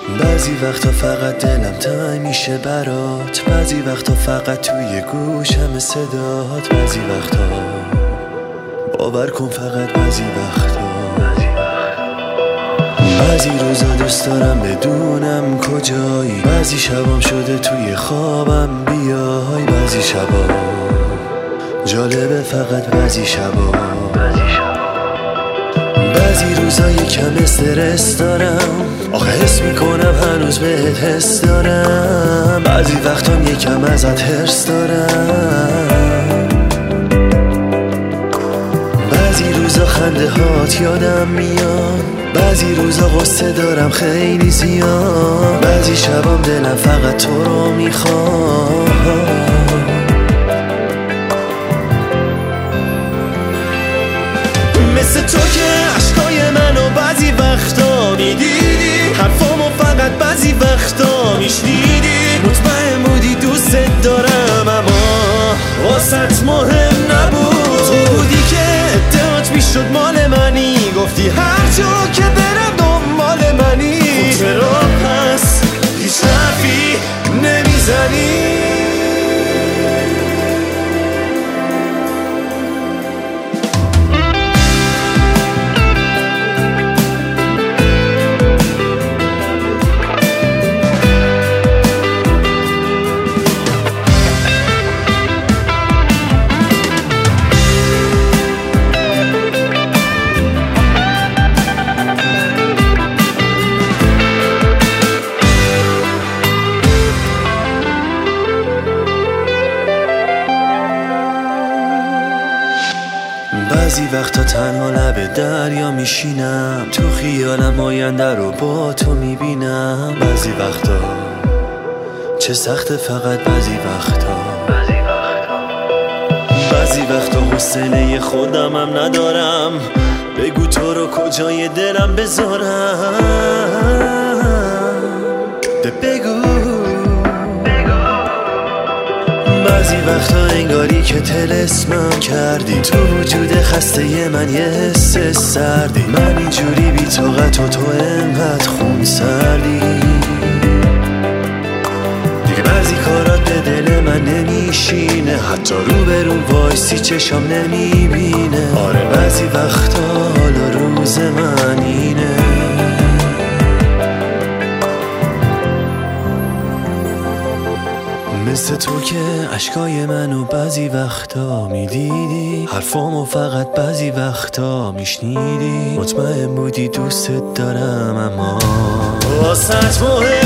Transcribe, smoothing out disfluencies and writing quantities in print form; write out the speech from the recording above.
بعضی وقتا فقط دلم تنگ میشه برات، بعضی وقتا فقط توی گوشم صدات، بعضی وقتا باور کن فقط بعضی وقتا. بعضی روزا دوست دارم بدونم کجایی، بعضی شبام شده توی خوابم بیای، بعضی شبا جالبه فقط بعضی شبا. بعضی روزا یکم استرس دارم، آخه حس میکنم هنوز بهت حس دارم، بعضی وقتام یکم ازت حرص دارم. بعضی روزا خنده هات یادم میاد، بعضی روزا غصه دارم خیلی زیاد، بعضی شبام دلم فقط تو رو میخواد. مثل تو که عشقای منو بعضی وقتا میدیدی، حرفامو فقط بعضی وقتا میشنیدی، مطمئن بودی دوست دارم اما واسط مهم نبود. تو بودی که ادعات میشد مال منی، گفتی هر جا که برم دنبال منی، خب چرا پس هیچ حرفی نمیزنی؟ بعضی وقتا تنها لب دریا میشینم، تو خیالم آینده رو با تو میبینم، بعضی وقتا چه سخته فقط بعضی وقتا. بعضی وقتا حوصله خودمم ندارم، بگو تو رو کجای دلم بذارم، بگو. بعضی وقتا انگاری که طلسمم کردی، تو وجود خسته من یه حس سردی، من اینجوری بی طاقت و تو انقدر خون سردی. دیگه بعضی کارات به دل من نمیشینه، حتی روبرو وایسی چشام نمیبینه. آره بعضی وقتا حالا روز من اینه. مثل تو که عشقای منو بعضی وقتا میدیدی، حرفامو فقط بعضی وقتا میشنیدی، مطمئن بودی دوست دارم اما واسط مهم